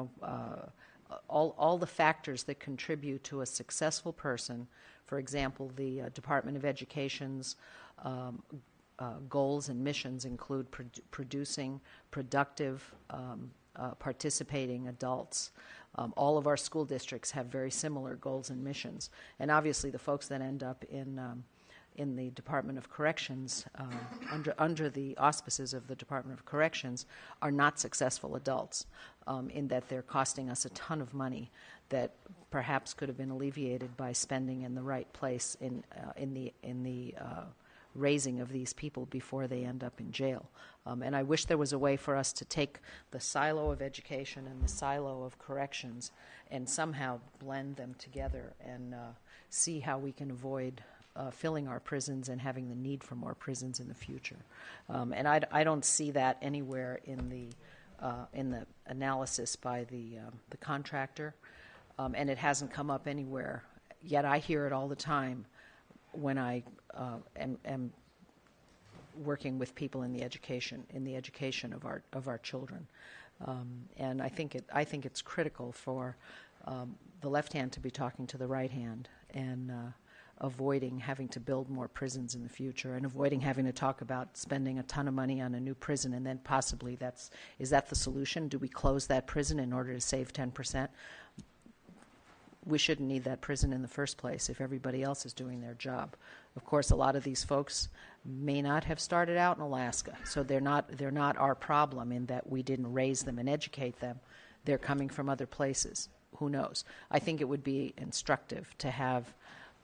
all the factors that contribute to a successful person. For example, the Department of Education's goals and missions include producing productive participating adults. All of our school districts have very similar goals and missions. And obviously the folks that end up in in the Department of Corrections, under the auspices of the Department of Corrections, are not successful adults, in that they're costing us a ton of money that perhaps could have been alleviated by spending in the right place in the raising of these people before they end up in jail. And I wish there was a way for us to take the silo of education and the silo of corrections and somehow blend them together and see how we can avoid filling our prisons and having the need for more prisons in the future. And I don't see that anywhere in the analysis by the contractor, and it hasn't come up anywhere. Yet I hear it all the time when I am working with people in the education of our children, and I think it's critical for the left hand to be talking to the right hand and avoiding having to build more prisons in the future and avoiding having to talk about spending a ton of money on a new prison and then possibly is that the solution? Do we close that prison in order to save 10%? We shouldn't need that prison in the first place if everybody else is doing their job. Of course, a lot of these folks may not have started out in Alaska, so they're not our problem in that we didn't raise them and educate them. They're coming from other places. Who knows? I think it would be instructive to have.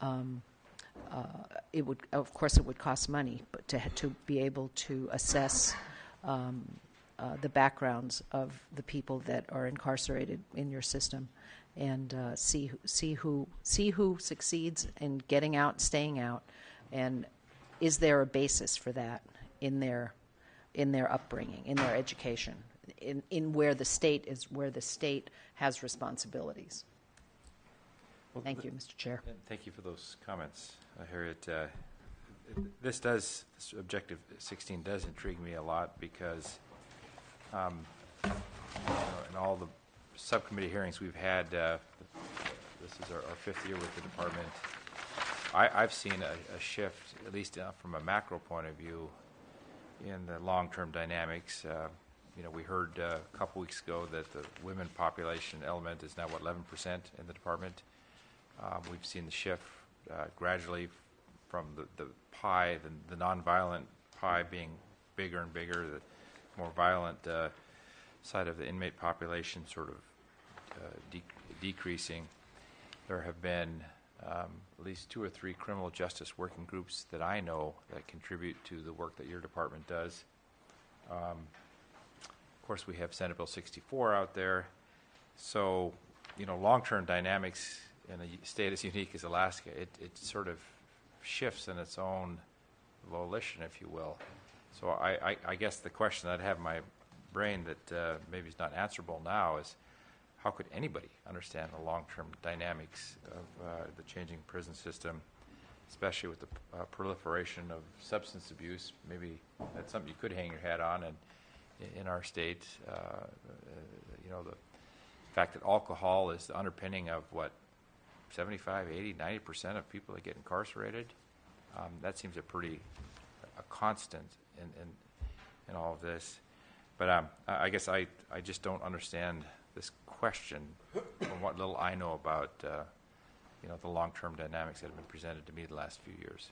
It would, of course, it would cost money, but to be able to assess the backgrounds of the people that are incarcerated in your system, and see who succeeds in getting out, staying out, and is there a basis for that in their upbringing, in their education, in where the state has responsibilities. Thank you, Mr. Chair. And thank you for those comments, Harriet. This Objective 16 does intrigue me a lot because in all the subcommittee hearings we've had, this is our fifth year with the department, I've seen a shift, at least from a macro point of view, in the long-term dynamics. We heard a couple weeks ago that the women population element is now, 11% in the department. We've seen the shift gradually from the pie, the nonviolent pie being bigger and bigger, the more violent side of the inmate population sort of decreasing. There have been at least 2 or 3 criminal justice working groups that I know that contribute to the work that your department does. Of course, we have Senate Bill 64 out there. So, long-term dynamics in a state as unique as Alaska, it sort of shifts in its own volition, if you will. So I guess the question that I have in my brain that maybe is not answerable now is, how could anybody understand the long-term dynamics of the changing prison system, especially with the proliferation of substance abuse? Maybe that's something you could hang your hat on. And in our state, the fact that alcohol is the underpinning of 75, 80, 90% of people that get incarcerated, that seems a constant in all of this. But I guess I just don't understand this question from what little I know about the long-term dynamics that have been presented to me the last few years.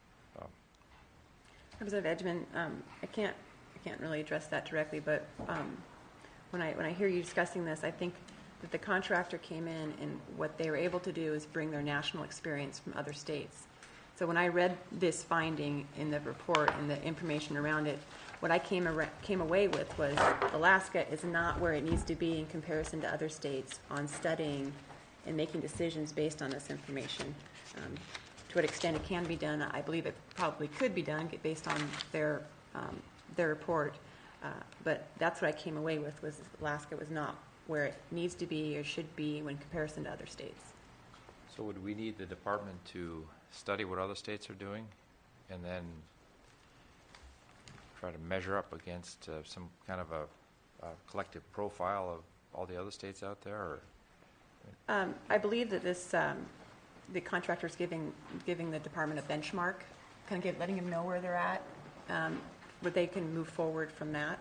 Representative Edgman, I can't really address that directly, but when I hear you discussing this, I think that the contractor came in and what they were able to do is bring their national experience from other states. So when I read this finding in the report and the information around it, what I came away with was Alaska is not where it needs to be in comparison to other states on studying and making decisions based on this information. To what extent it can be done, I believe it probably could be done based on their report. But that's what I came away with, was Alaska was not where it needs to be or should be in comparison to other states. So would we need the department to study what other states are doing and then try to measure up against some kind of a collective profile of all the other states out there? Or? I believe that this the contractor is giving the department a benchmark, kind of letting them know where they're at, where they can move forward from that.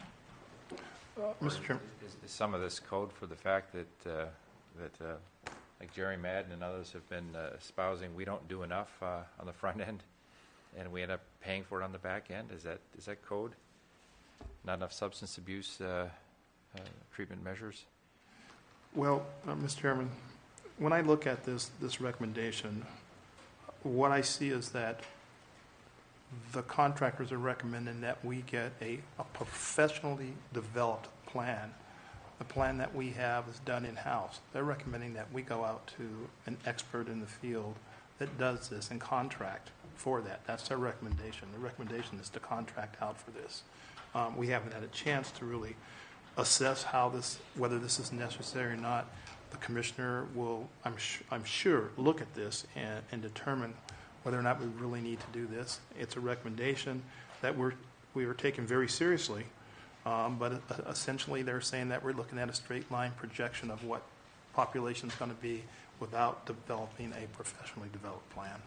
Mr. Chairman. Is some of this code for the fact that like Jerry Madden and others have been espousing, we don't do enough on the front end, and we end up paying for it on the back end. Is that code? Not enough substance abuse treatment measures? Well, Mr. Chairman, when I look at this recommendation, what I see is that the contractors are recommending that we get a professionally developed plan. The plan that we have is done in-house. They're recommending that we go out to an expert in the field that does this and contract for that. That's their recommendation. The recommendation is to contract out for this. We haven't had a chance to really assess whether this is necessary or not. The commissioner will, I'm sure, look at this and determine whether or not we really need to do this. It's a recommendation that we are taking very seriously, but essentially they're saying that we're looking at a straight line projection of what population is going to be without developing a professionally developed plan.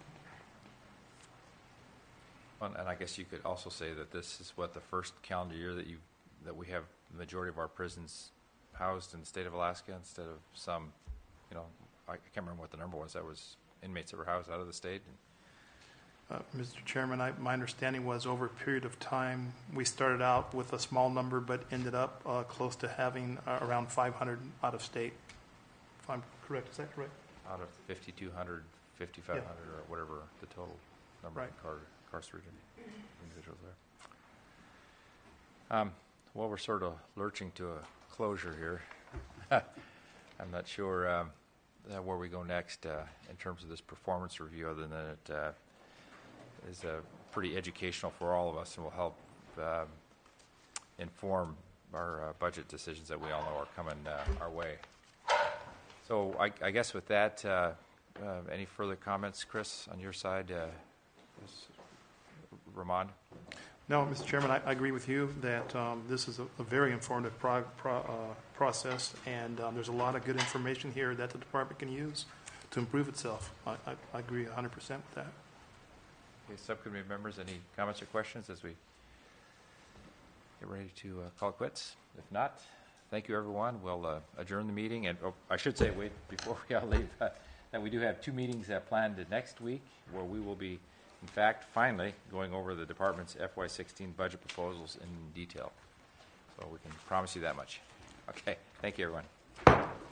Well, and I guess you could also say that this is the first calendar year that we have the majority of our prisons housed in the state of Alaska instead of some, I can't remember what the number was. That was inmates that were housed out of the state. Mr. Chairman, my understanding was over a period of time, we started out with a small number, but ended up close to having around 500 out of state. If I'm correct, is that correct? Out of 5,200, 5,500, Yeah. or whatever the total number Right. of incarcerated individuals there. Well, we're sort of lurching to a closure here. I'm not sure where we go next in terms of this performance review, other than it is pretty educational for all of us and will help inform our budget decisions that we all know are coming our way. So I guess with that, any further comments, Chris, on your side? Ramon? No, Mr. Chairman, I agree with you that this is a very informative process, and there's a lot of good information here that the department can use to improve itself. I agree 100% with that. Okay, subcommittee members, any comments or questions as we get ready to call it quits? If not, thank you, everyone. We'll adjourn the meeting. And I should say, wait, before we all leave, that we do have two meetings planned next week where we will be, in fact, finally going over the department's FY16 budget proposals in detail. So we can promise you that much. Okay, thank you, everyone.